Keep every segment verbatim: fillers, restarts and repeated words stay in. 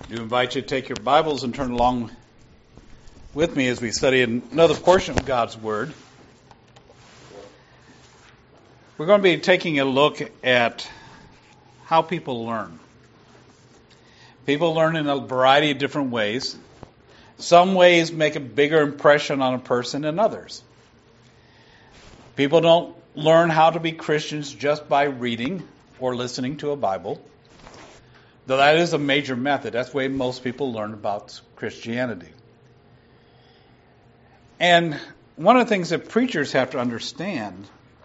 I do invite you to take your Bibles and turn along with me as we study another portion of God's Word. We're going to be taking a look at how people learn. People learn in a variety of different ways. Some ways make a bigger impression on a person than others. People don't learn how to be Christians just by reading or listening to a Bible. Though that is a major method. That's the way most people learn about Christianity. And one of the things that preachers have to understand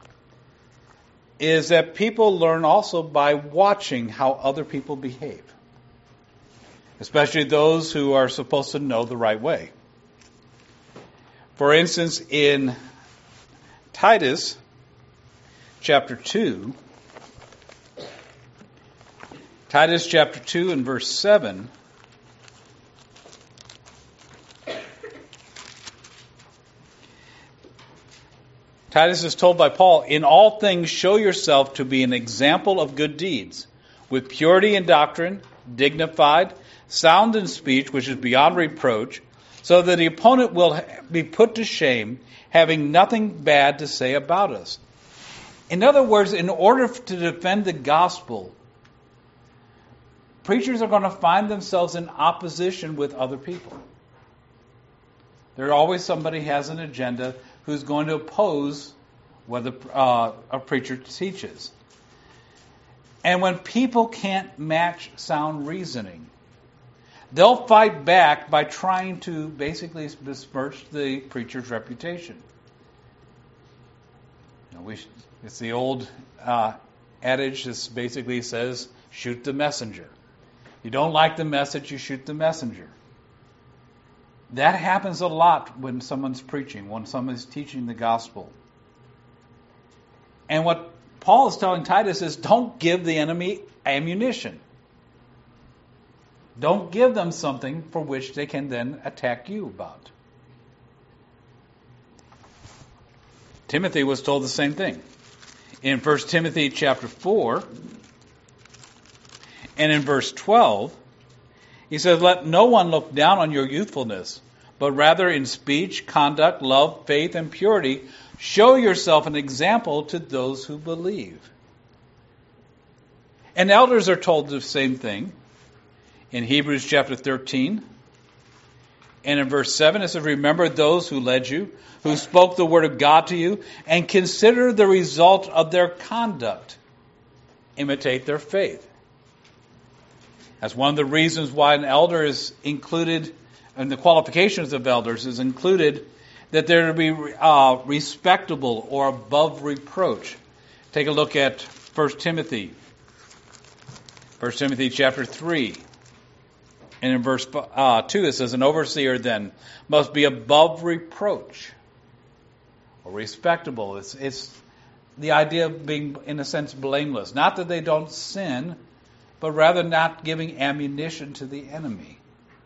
is that people learn also by watching how other people behave. Especially those who are supposed to know the right way. For instance, in Titus chapter two, Titus chapter two and verse seven. Titus is told by Paul, "In all things show yourself to be an example of good deeds, with purity in doctrine, dignified, sound in speech, which is beyond reproach, so that the opponent will be put to shame, having nothing bad to say about us." In other words, in order to defend the gospel, preachers are going to find themselves in opposition with other people. There's always somebody who has an agenda who's going to oppose what uh, a preacher teaches. And when people can't match sound reasoning, they'll fight back by trying to basically besmirch the preacher's reputation. You know, we, it's the old uh, adage that basically says, shoot the messenger. You don't like the message, you shoot the messenger. That happens a lot when someone's preaching, when someone's teaching the gospel. And what Paul is telling Titus is, don't give the enemy ammunition. Don't give them something for which they can then attack you about. Timothy was told the same thing. In First Timothy chapter four, and in verse twelve, he says, "Let no one look down on your youthfulness, but rather in speech, conduct, love, faith, and purity, show yourself an example to those who believe." And elders are told the same thing. In Hebrews chapter thirteen, and in verse seven, it says, "Remember those who led you, who spoke the word of God to you, and consider the result of their conduct. Imitate their faith." That's one of the reasons why an elder is included, and the qualifications of elders is included, that they're to be uh, respectable or above reproach. Take a look at First Timothy. First Timothy chapter three. And in verse uh, two it says, "An overseer then must be above reproach," or respectable. It's, it's the idea of being, in a sense, blameless. Not that they don't sin, but rather not giving ammunition to the enemy.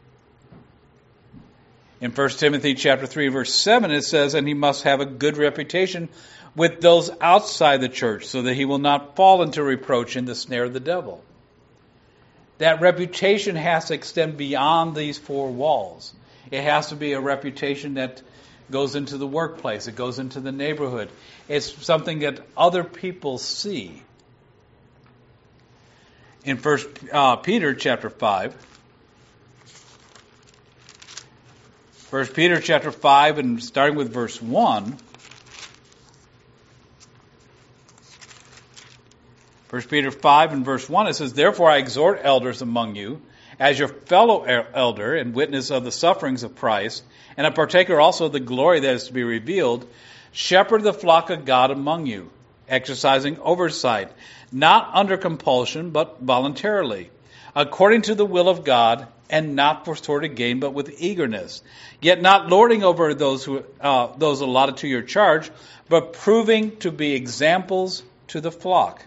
In First Timothy chapter three, verse seven, it says, "And he must have a good reputation with those outside the church, so that he will not fall into reproach in the snare of the devil." That reputation has to extend beyond these four walls. It has to be a reputation that goes into the workplace. It goes into the neighborhood. It's something that other people see. In First uh, Peter chapter five, First Peter chapter five, and starting with verse one, First Peter five and verse one, it says, "Therefore I exhort elders among you, as your fellow elder and witness of the sufferings of Christ, and a partaker also of the glory that is to be revealed, shepherd the flock of God among you, exercising oversight, not under compulsion, but voluntarily, according to the will of God, and not for sordid gain, but with eagerness, yet not lording over those who uh, those allotted to your charge, but proving to be examples to the flock."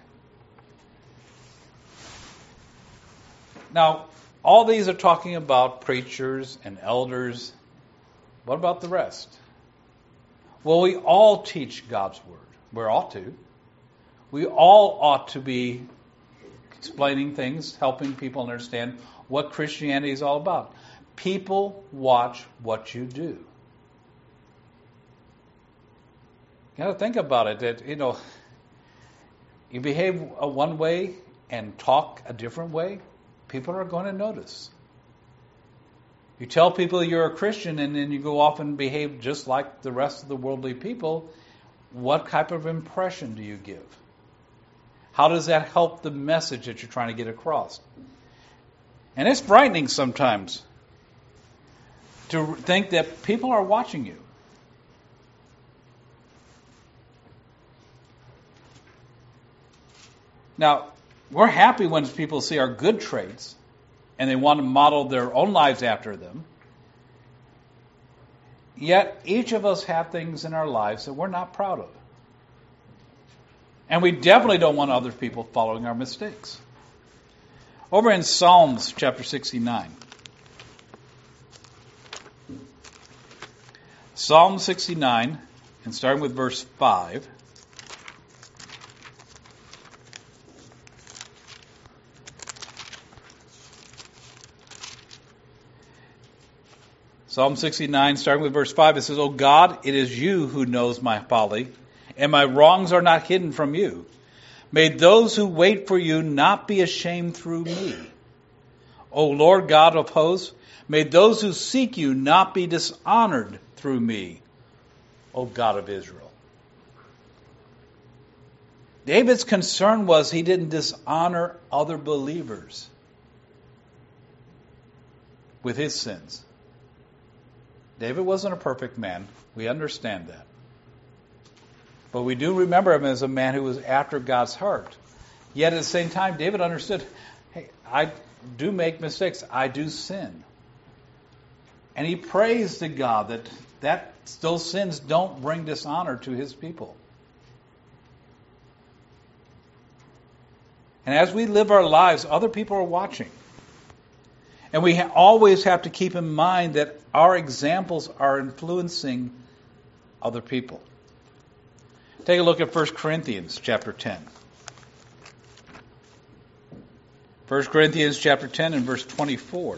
Now, all these are talking about preachers and elders. What about the rest? Well, we all teach God's Word. We ought to. We all ought to be explaining things, helping people understand what Christianity is all about. People watch what you do. You got to think about it. That, you know, you behave a one way and talk a different way, people are going to notice. You tell people you're a Christian and then you go off and behave just like the rest of the worldly people, what type of impression do you give? How does that help the message that you're trying to get across? And it's frightening sometimes to think that people are watching you. Now, we're happy when people see our good traits and they want to model their own lives after them. Yet, each of us have things in our lives that we're not proud of. And we definitely don't want other people following our mistakes. Over in Psalms chapter sixty-nine. Psalm sixty-nine, and starting with verse five. Psalm sixty-nine, starting with verse five, it says, O God, it is you who knows my folly, and my wrongs are not hidden from you. May those who wait for you not be ashamed through me. O Lord God of hosts, may those who seek you not be dishonored through me, O God of Israel. David's concern was he didn't dishonor other believers with his sins. David wasn't a perfect man. We understand that. But we do remember him as a man who was after God's heart. Yet at the same time, David understood, hey, I do make mistakes. I do sin. And he prays to God that, that those sins don't bring dishonor to his people. And as we live our lives, other people are watching. And we ha- always have to keep in mind that our examples are influencing other people. Take a look at First Corinthians chapter ten. First Corinthians chapter ten and verse twenty-four.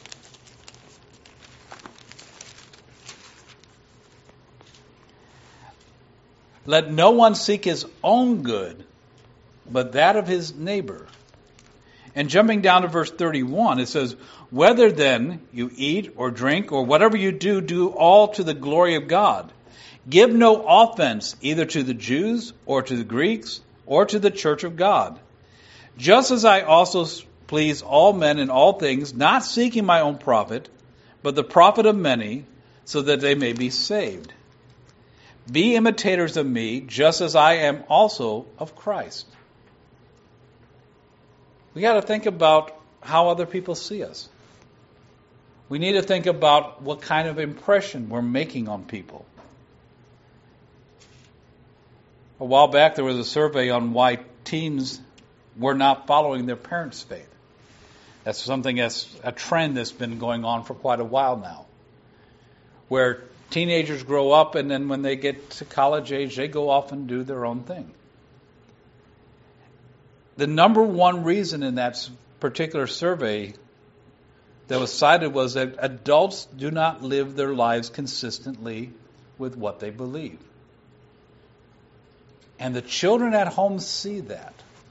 Let no one seek his own good, but that of his neighbor. And jumping down to verse thirty-one, it says, Whether then you eat or drink or whatever you do, do all to the glory of God. Give no offense either to the Jews or to the Greeks or to the church of God. Just as I also please all men in all things, not seeking my own profit, but the profit of many, so that they may be saved. Be imitators of me, just as I am also of Christ. We got to think about how other people see us. We need to think about what kind of impression we're making on people. A while back there was a survey on why teens were not following their parents' faith. That's something that's a trend that's been going on for quite a while now. Where teenagers grow up and then when they get to college age, they go off and do their own thing. The number one reason in that particular survey that was cited was that adults do not live their lives consistently with what they believe. And the children at home see that.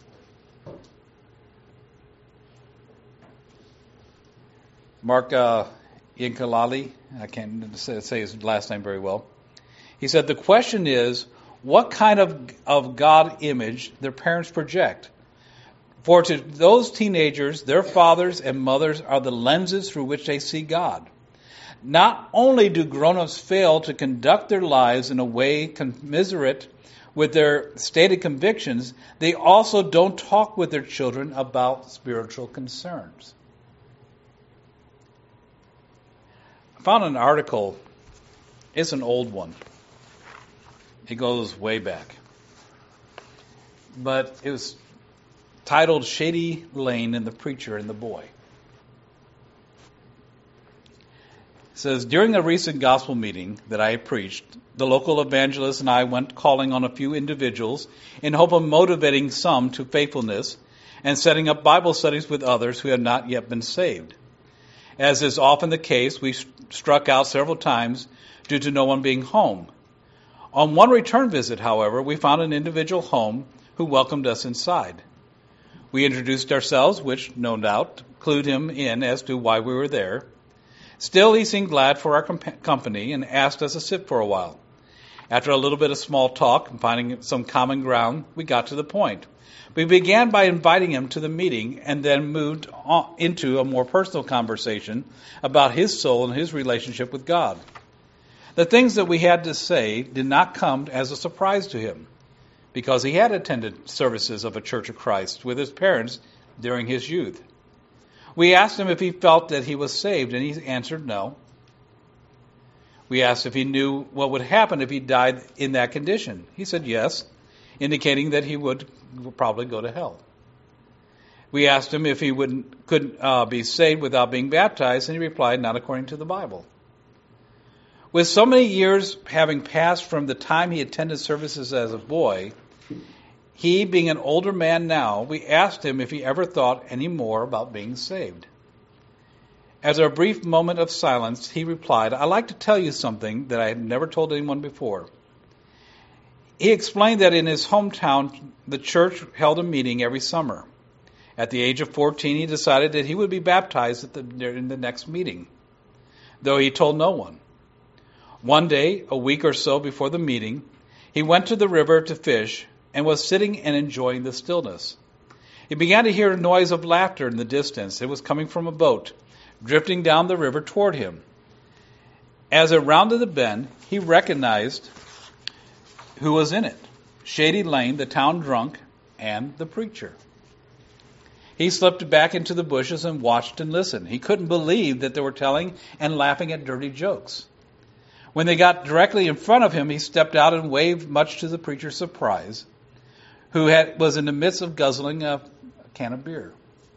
Mark uh, Yankalali, I can't say, say his last name very well. He said, the question is, what kind of, of God image their parents project? For to those teenagers, their fathers and mothers are the lenses through which they see God. Not only do grown-ups fail to conduct their lives in a way commiserate with their stated convictions, they also don't talk with their children about spiritual concerns. I found an article. It's an old one. It goes way back. But it was titled Shady Lane and the Preacher and the Boy. It says, during a recent gospel meeting that I preached, the local evangelist and I went calling on a few individuals in hope of motivating some to faithfulness and setting up Bible studies with others who had not yet been saved. As is often the case, we struck out several times due to no one being home. On one return visit, however, we found an individual home who welcomed us inside. We introduced ourselves, which, no doubt, clued him in as to why we were there. Still, he seemed glad for our comp- company and asked us to sit for a while. After a little bit of small talk and finding some common ground, we got to the point. We began by inviting him to the meeting and then moved on into a more personal conversation about his soul and his relationship with God. The things that we had to say did not come as a surprise to him, because he had attended services of a Church of Christ with his parents during his youth. We asked him if he felt that he was saved, and he answered no. We asked if he knew what would happen if he died in that condition. He said yes, indicating that he would probably go to hell. We asked him if he would, could uh, be saved without being baptized, and he replied, not according to the Bible. With so many years having passed from the time he attended services as a boy, he being an older man now, we asked him if he ever thought any more about being saved. After a brief moment of silence, he replied, I'd like to tell you something that I had never told anyone before. He explained that in his hometown, the church held a meeting every summer. At the age of fourteen, he decided that he would be baptized at the, in the next meeting, though he told no one. One day, a week or so before the meeting, he went to the river to fish and was sitting and enjoying the stillness. He began to hear a noise of laughter in the distance. It was coming from a boat, drifting down the river toward him. As it rounded the bend, he recognized who was in it: Shady Lane, the town drunk, and the preacher. He slipped back into the bushes and watched and listened. He couldn't believe that they were telling and laughing at dirty jokes. When they got directly in front of him, he stepped out and waved, much to the preacher's surprise, who had, was in the midst of guzzling a, a can of beer.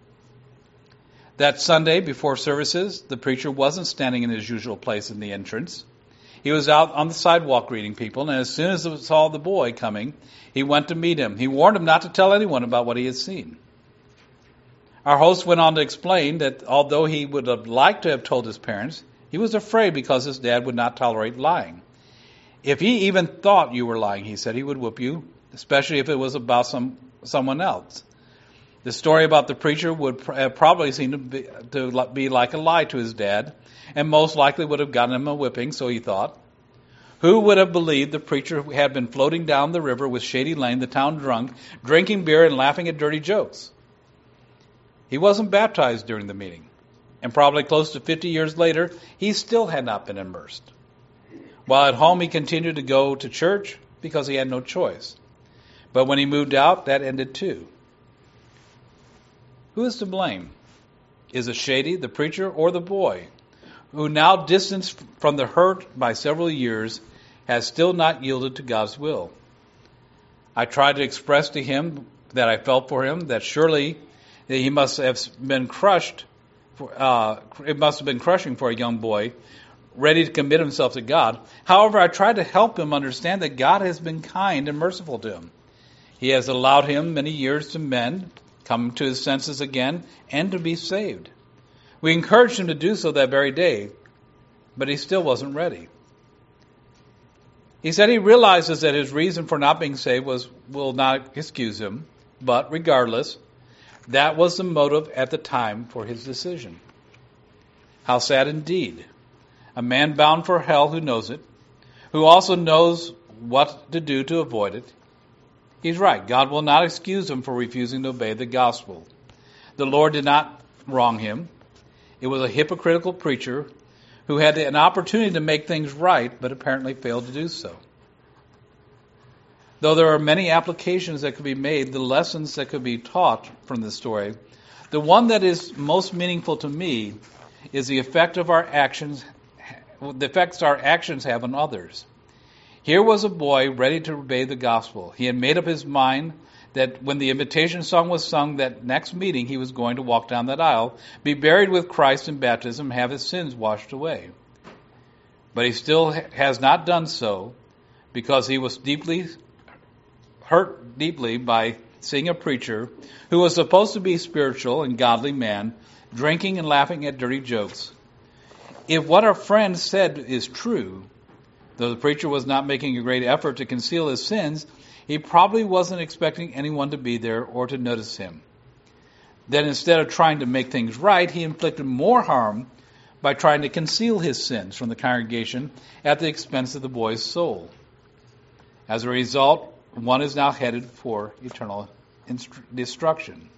That Sunday, before services, the preacher wasn't standing in his usual place in the entrance. He was out on the sidewalk greeting people, and as soon as he saw the boy coming, he went to meet him. He warned him not to tell anyone about what he had seen. Our host went on to explain that although he would have liked to have told his parents, he was afraid because his dad would not tolerate lying. If he even thought you were lying, he said, he would whoop you, especially if it was about some someone else. The story about the preacher would pr- probably seem to be, to be like a lie to his dad, and most likely would have gotten him a whipping, so he thought. Who would have believed the preacher had been floating down the river with Shady Lane, the town drunk, drinking beer and laughing at dirty jokes? He wasn't baptized during the meeting, and probably close to fifty years later, he still had not been immersed. While at home, he continued to go to church because he had no choice. But when he moved out, that ended too. Who is to blame? Is it Shady, the preacher, or the boy, who now distanced from the hurt by several years, has still not yielded to God's will? I tried to express to him that I felt for him, that surely that he must have been crushed, for, uh, it must have been crushing for a young boy, ready to commit himself to God. However, I tried to help him understand that God has been kind and merciful to him. He has allowed him many years to mend, come to his senses again, and to be saved. We encouraged him to do so that very day, but he still wasn't ready. He said he realizes that his reason for not being saved was will not excuse him, but regardless, that was the motive at the time for his decision. How sad indeed. A man bound for hell who knows it, who also knows what to do to avoid it. He's right. God will not excuse him for refusing to obey the gospel. The Lord did not wrong him. It was a hypocritical preacher who had an opportunity to make things right, but apparently failed to do so. Though there are many applications that could be made, the lessons that could be taught from this story, the one that is most meaningful to me is the effect of our actions, the effects our actions have on others. Here was a boy ready to obey the gospel. He had made up his mind that when the invitation song was sung that next meeting, he was going to walk down that aisle, be buried with Christ in baptism, have his sins washed away. But he still has not done so because he was deeply hurt deeply by seeing a preacher who was supposed to be a spiritual and godly man drinking and laughing at dirty jokes. If what our friend said is true, though the preacher was not making a great effort to conceal his sins, he probably wasn't expecting anyone to be there or to notice him. Then instead of trying to make things right, he inflicted more harm by trying to conceal his sins from the congregation at the expense of the boy's soul. As a result, one is now headed for eternal destruction.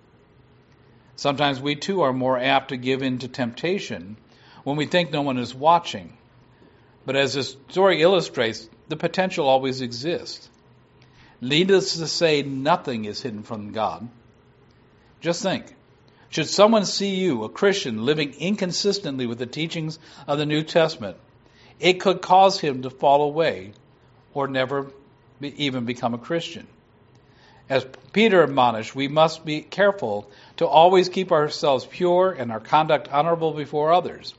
Sometimes we too are more apt to give in to temptation when we think no one is watching. But as the story illustrates, the potential always exists. Needless to say, nothing is hidden from God. Just think, should someone see you, a Christian, living inconsistently with the teachings of the New Testament, it could cause him to fall away or never be, even become a Christian. As Peter admonished, we must be careful to always keep ourselves pure and our conduct honorable before others.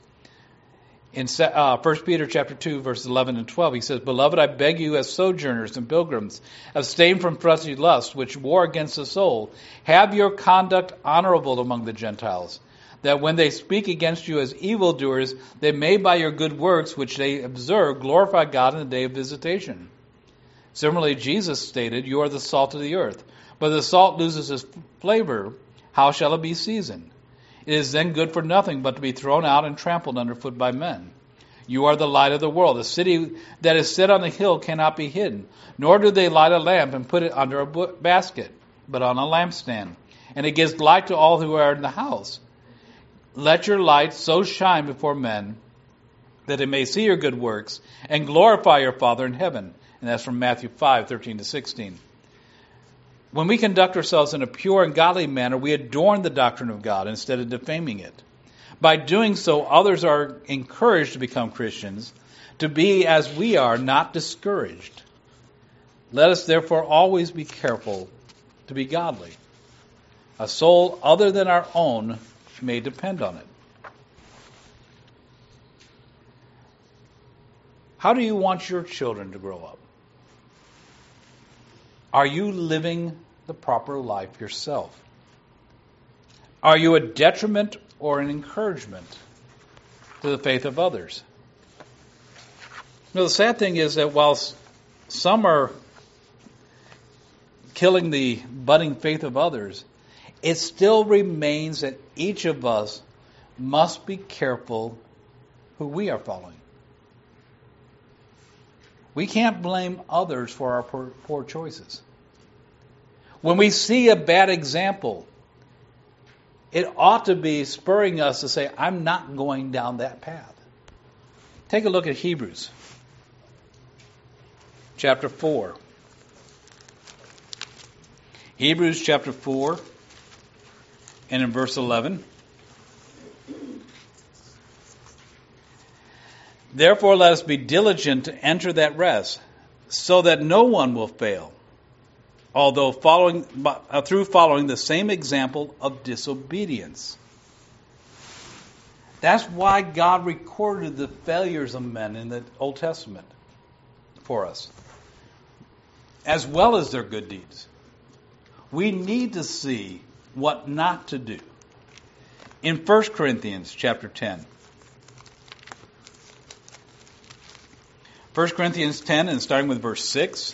In uh, First Peter chapter two, verses eleven and twelve, he says, "Beloved, I beg you as sojourners and pilgrims, abstain from fleshly lusts, which war against the soul. Have your conduct honorable among the Gentiles, that when they speak against you as evildoers, they may by your good works, which they observe, glorify God in the day of visitation." Similarly, Jesus stated, "You are the salt of the earth. But the salt loses its flavor. How shall it be seasoned? It is then good for nothing but to be thrown out and trampled underfoot by men. You are the light of the world. A city that is set on a hill cannot be hidden, nor do they light a lamp and put it under a basket, but on a lampstand, and it gives light to all who are in the house. Let your light so shine before men that they may see your good works and glorify your Father in heaven." And that's from Matthew five, thirteen to sixteen. When we conduct ourselves in a pure and godly manner, we adorn the doctrine of God instead of defaming it. By doing so, others are encouraged to become Christians, to be as we are, not discouraged. Let us therefore always be careful to be godly. A soul other than our own may depend on it. How do you want your children to grow up? Are you living the proper life yourself? Are you a detriment or an encouragement to the faith of others? You know, the sad thing is that while some are killing the budding faith of others, it still remains that each of us must be careful who we are following. We can't blame others for our poor, poor choices. When we see a bad example, it ought to be spurring us to say, I'm not going down that path. Take a look at Hebrews chapter four. Hebrews chapter four and in verse eleven. "Therefore let us be diligent to enter that rest, so that no one will fail, although following uh, through following the same example of disobedience." That's why God recorded the failures of men in the Old Testament for us, as well as their good deeds. We need to see what not to do. In First Corinthians chapter ten, First Corinthians ten, and starting with verse six.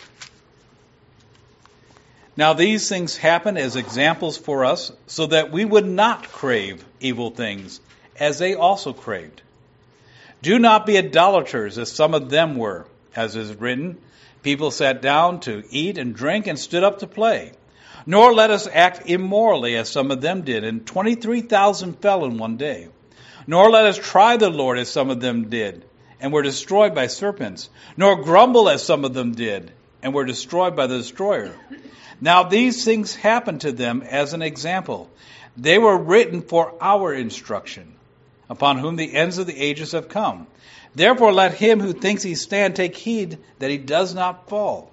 "Now these things happen as examples for us, so that we would not crave evil things, as they also craved. Do not be idolaters, as some of them were. As is written, people sat down to eat and drink and stood up to play. Nor let us act immorally, as some of them did, and twenty-three thousand fell in one day. Nor let us try the Lord, as some of them did, and were destroyed by serpents. Nor grumble, as some of them did, and were destroyed by the destroyer. Now these things happened to them as an example. They were written for our instruction, upon whom the ends of the ages have come. Therefore let him who thinks he stand take heed that he does not fall."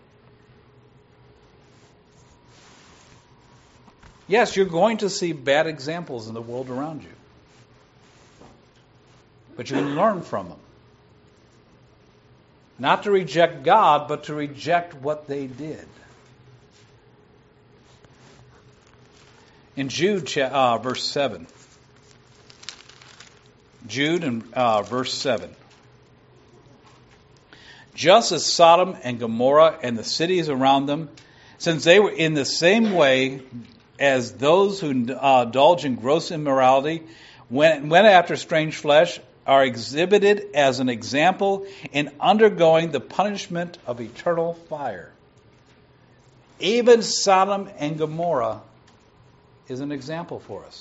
Yes, you're going to see bad examples in the world around you, but you can learn from them. Not to reject God, but to reject what they did. In Jude, uh, verse seven. Jude and uh, verse seven. Just as Sodom and Gomorrah and the cities around them, since they were in the same way as those who uh, indulge in gross immorality, went, went after strange flesh, are exhibited as an example in undergoing the punishment of eternal fire. Even Sodom and Gomorrah is an example for us.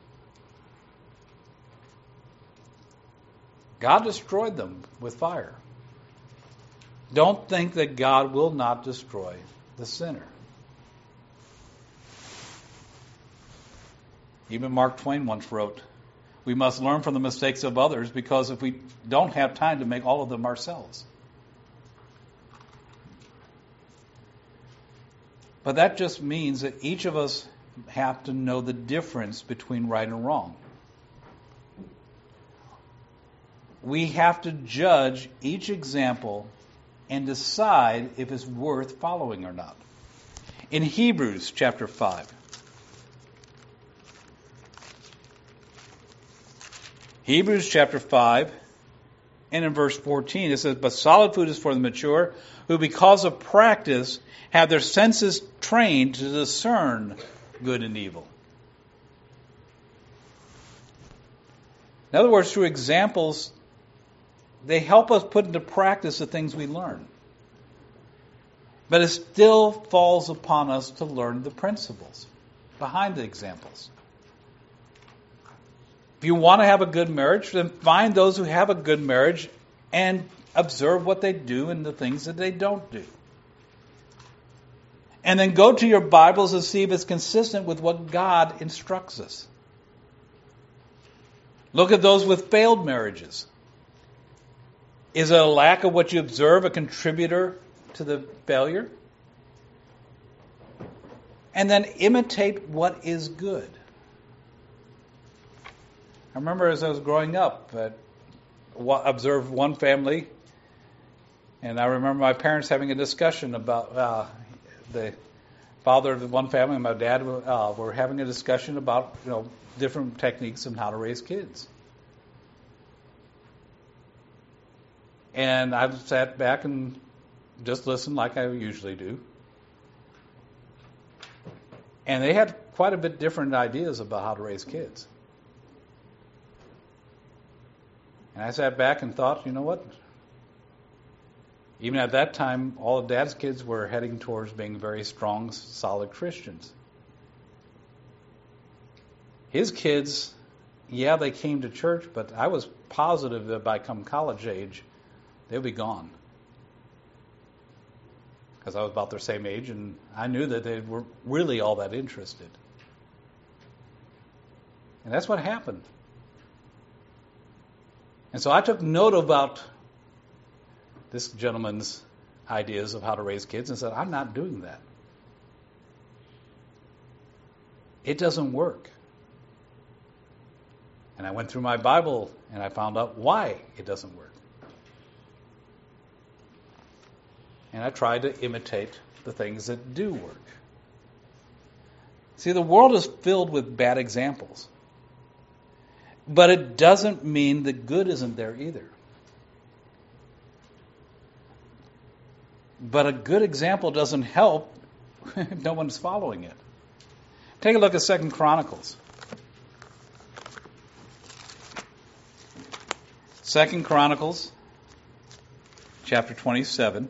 God destroyed them with fire. Don't think that God will not destroy the sinner. Even Mark Twain once wrote, we must learn from the mistakes of others because if we don't have time to make all of them ourselves. But that just means that each of us have to know the difference between right and wrong. We have to judge each example and decide if it's worth following or not. In Hebrews chapter five, Hebrews chapter five, and in verse fourteen, it says, but solid food is for the mature, who because of practice have their senses trained to discern good and evil. In other words, through examples, they help us put into practice the things we learn. But it still falls upon us to learn the principles behind the examples. If you want to have a good marriage, then find those who have a good marriage and observe what they do and the things that they don't do. And then go to your Bibles and see if it's consistent with what God instructs us. Look at those with failed marriages. Is it a lack of what you observe a contributor to the failure? And then imitate what is good. I remember as I was growing up, I observed one family, and I remember my parents having a discussion about uh, the father of the one family and my dad uh, were having a discussion about, you know, different techniques on how to raise kids. And I sat back and just listened like I usually do. And they had quite a bit different ideas about how to raise kids. And I sat back and thought, you know what? Even at that time, all of Dad's kids were heading towards being very strong, solid Christians. His kids, yeah, they came to church, but I was positive that by come college age, they'll be gone. Because I was about their same age, and I knew that they were really all that interested. And that's what happened. And so I took note about this gentleman's ideas of how to raise kids and said, I'm not doing that. It doesn't work. And I went through my Bible and I found out why it doesn't work. And I tried to imitate the things that do work. See, the world is filled with bad examples. But it doesn't mean that good isn't there either. But a good example doesn't help if no one's following it. Take a look at Second Chronicles. Second Chronicles, chapter twenty-seven.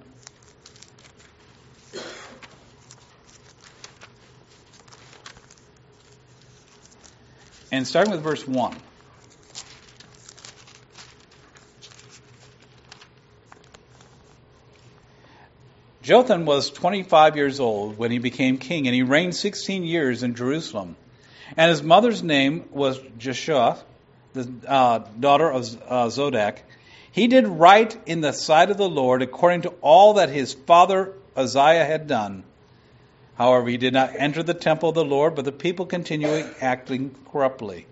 And starting with verse one. Jotham was twenty-five years old when he became king, and he reigned sixteen years in Jerusalem. And his mother's name was Jeshua, the uh, daughter of uh, Zodak. He did right in the sight of the Lord according to all that his father Uzziah had done. However, he did not enter the temple of the Lord, but the people continuing acting corruptly.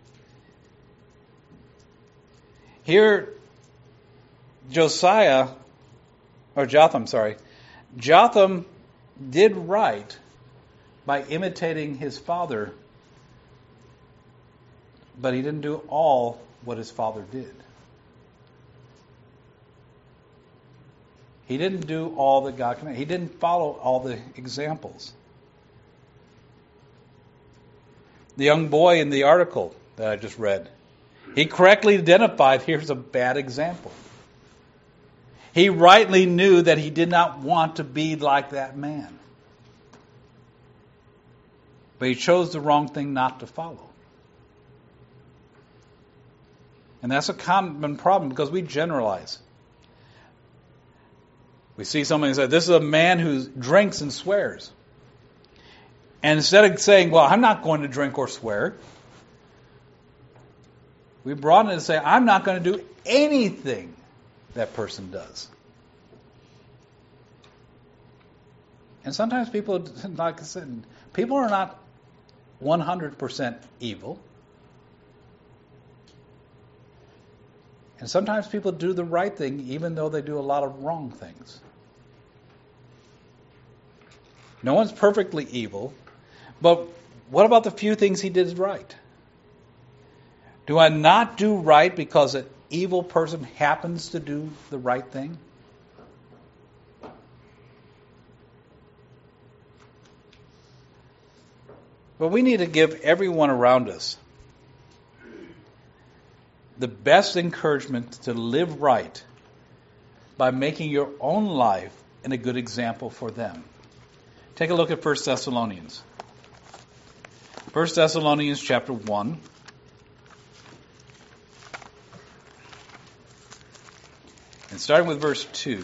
Here, Josiah, or Jotham, sorry, Jotham did right by imitating his father But he didn't do all what his father did. He didn't do all that God commanded. He didn't follow all the examples. The young boy in the article that I just read, he correctly identified, here's a bad example. He rightly knew that he did not want to be like that man. But he chose the wrong thing not to follow. And that's a common problem because we generalize. We see somebody say, this is a man who drinks and swears. And instead of saying, well, I'm not going to drink or swear, we broaden it and say, I'm not going to do anything that person does. And sometimes people, like I said, people are not one hundred percent evil. And sometimes people do the right thing even though they do a lot of wrong things. No one's perfectly evil, but what about the few things he did right? Do I not do right because an evil person happens to do the right thing? But we need to give everyone around us the best encouragement to live right by making your own life and a good example for them. Take a look at First Thessalonians. First Thessalonians chapter one. And starting with verse two.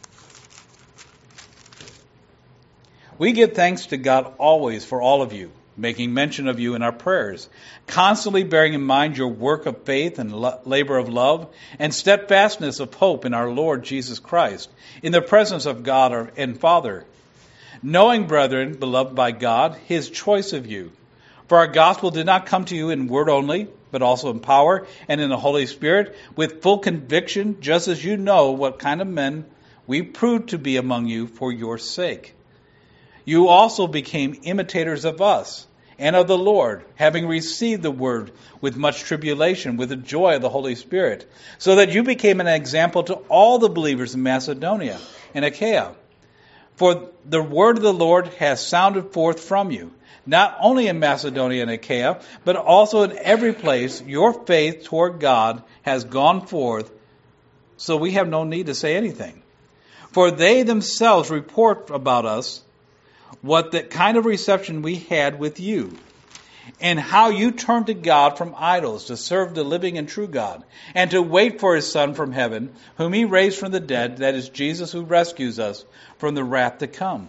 We give thanks to God always for all of you, making mention of you in our prayers, constantly bearing in mind your work of faith and lo- labor of love, and steadfastness of hope in our Lord Jesus Christ, in the presence of God our, and Father. Knowing, brethren, beloved by God, his choice of you. For our gospel did not come to you in word only, but also in power and in the Holy Spirit, with full conviction, just as you know what kind of men we proved to be among you for your sake. You also became imitators of us and of the Lord, having received the word with much tribulation, with the joy of the Holy Spirit, so that you became an example to all the believers in Macedonia and Achaia. For the word of the Lord has sounded forth from you, not only in Macedonia and Achaia, but also in every place your faith toward God has gone forth, so we have no need to say anything. For they themselves report about us what the kind of reception we had with you, and how you turned to God from idols to serve the living and true God, and to wait for his Son from heaven, whom he raised from the dead, that is Jesus, who rescues us from the wrath to come.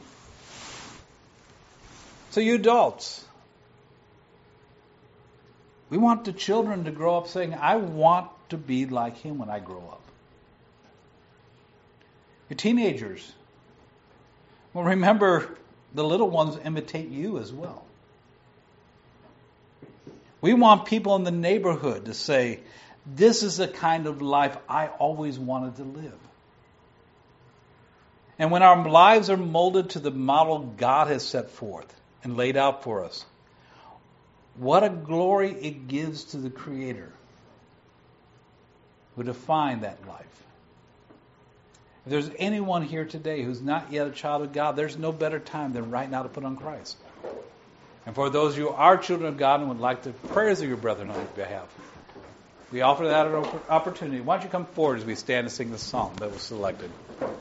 So you adults, we want the children to grow up saying, I want to be like him when I grow up. Your teenagers, well, remember, the little ones imitate you as well. We want people in the neighborhood to say, this is the kind of life I always wanted to live. And when our lives are molded to the model God has set forth and laid out for us, what a glory it gives to the Creator who defined that life. If there's anyone here today who's not yet a child of God, there's no better time than right now to put on Christ. And for those of you who are children of God and would like the prayers of your brethren on your behalf, we offer that opportunity. Why don't you come forward as we stand and sing the song that was selected.